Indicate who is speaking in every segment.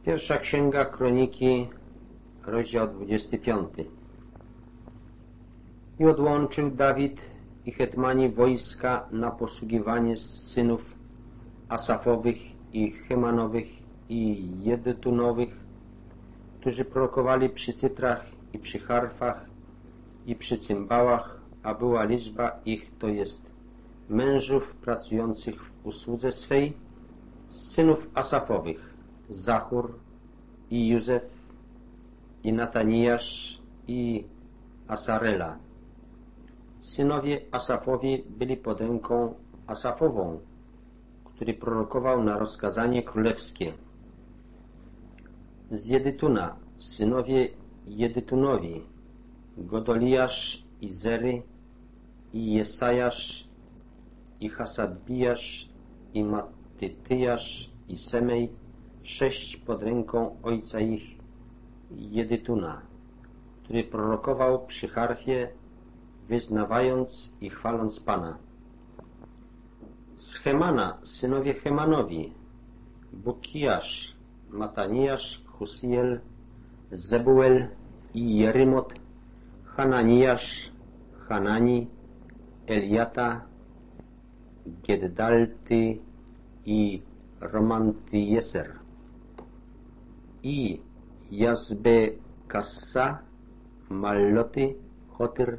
Speaker 1: Pierwsza Księga Kroniki, rozdział 25. I odłączył Dawid i hetmani wojska na posługiwanie synów Asafowych i Hemanowych i Jedutunowych, którzy prorokowali przy cytrach i przy harfach i przy cymbałach, a była liczba ich, to jest mężów pracujących w usłudze swej, z synów Asafowych, Zachur i Józef i Natanijasz i Asarela. Synowie Asafowi byli pod ręką Asafową, który prorokował na rozkazanie królewskie. Z Jedytuna synowie Jedytunowi, Godoliasz i Zery i Jesajasz i Hasabijasz i Matytyjasz i Semej, 6 pod ręką ojca ich Jedytuna, który prorokował przy harfie, wyznawając i chwaląc Pana. Z Hemana synowie Hemanowi, Bukijasz, Matanijasz, Husiel, Zebuel i Jerymot, Hananijasz, Hanani, Eliata, Geddalty i Romantyjeser i Jazbekassa, Malloty, Hotyr,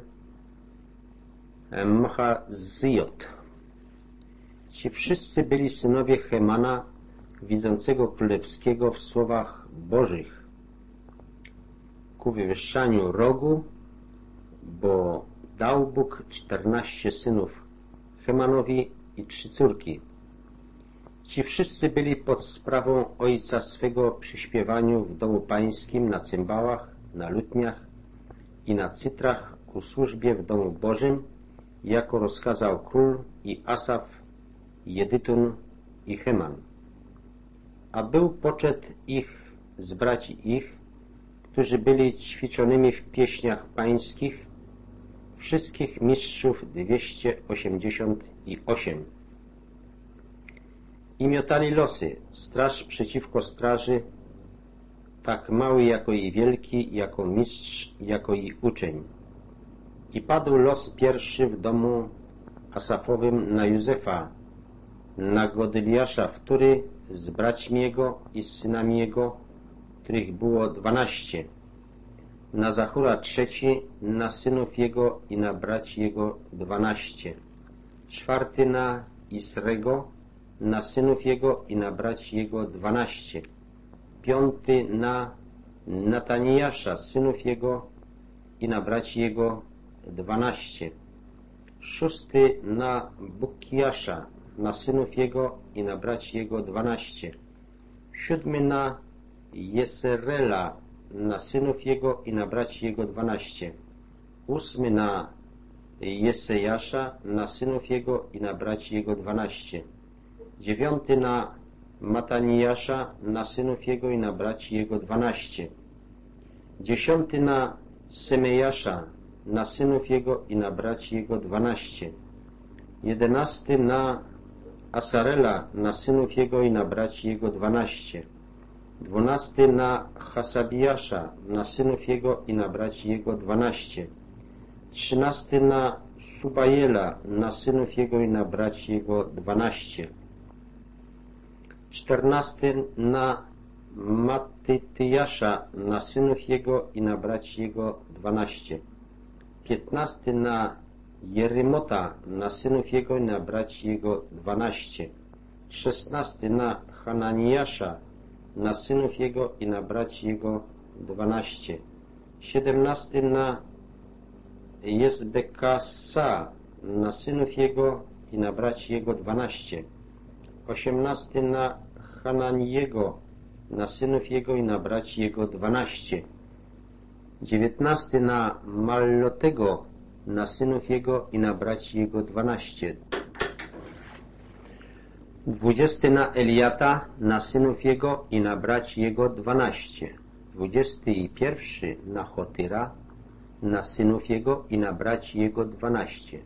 Speaker 1: Machazyjot. Ci wszyscy byli synowie Hemana, widzącego królewskiego w słowach bożych, ku wywyższaniu rogu, bo dał Bóg 14 synów Hemanowi i 3 córki. Ci wszyscy byli pod sprawą ojca swego przy śpiewaniu w domu pańskim na cymbałach, na lutniach i na cytrach ku służbie w domu Bożym, jako rozkazał król i Asaf, Jedytun i Heman. A był poczet ich z braci ich, którzy byli ćwiczonymi w pieśniach pańskich, wszystkich mistrzów 288. I miotali losy, straż przeciwko straży, tak mały jako i wielki, jako mistrz, jako i uczeń. I padł los pierwszy w domu Asafowym na Józefa, na Godoliasza wtóry z braćmi jego i z synami jego, których było 12, na Zachura trzeci, na synów jego i na braci jego 12, 4 na Isrego, na synów jego i na braci jego 12, 5 na Natanijasza, synów jego i na braci jego 12, 6 na Bukijasza, na synów jego i na braci jego 12, 7 na Jeserela, na synów jego i na braci jego 12, 8 na Jesejasza, na synów jego i na braci jego 12, 9 na Matanijasza, na synów jego i na braci jego 12, 10 na Semejasza, na synów jego i na braci jego 12, 11 na Asarela, na synów jego i na braci jego 12, 12 na Hasabijasza, na synów jego i na braci jego 12, 13 na Subajela, na synów jego i na braci jego 12, 14 na Matytyjasza, na synów jego i na braci jego 12, 15 na Jerymota, na synów jego i na braci jego 12, 16 na Hananiasza, na synów jego i na braci jego 12, 17 na Jezbekassa, na synów jego i na braci jego 12, 18 na Hananiego, na synów jego i na braci jego 12, 19 na Mallotego, na synów jego i na braci jego 12, 20 na Eliata, na synów jego i na braci jego 12, 21 na Hotyra, na synów jego i na braci jego 12,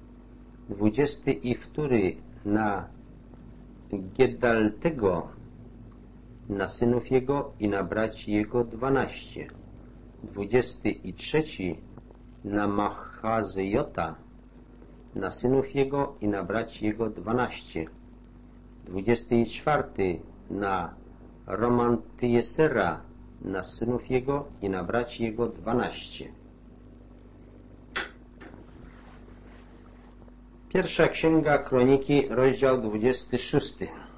Speaker 1: 22 na Geddaltego, na synów jego i na braci jego 12. 23. na Machazejota, na synów jego i na braci jego 12. 24. na Romantyjesera, na synów jego i na braci jego 12. Pierwsza Księga Kroniki, rozdział 26.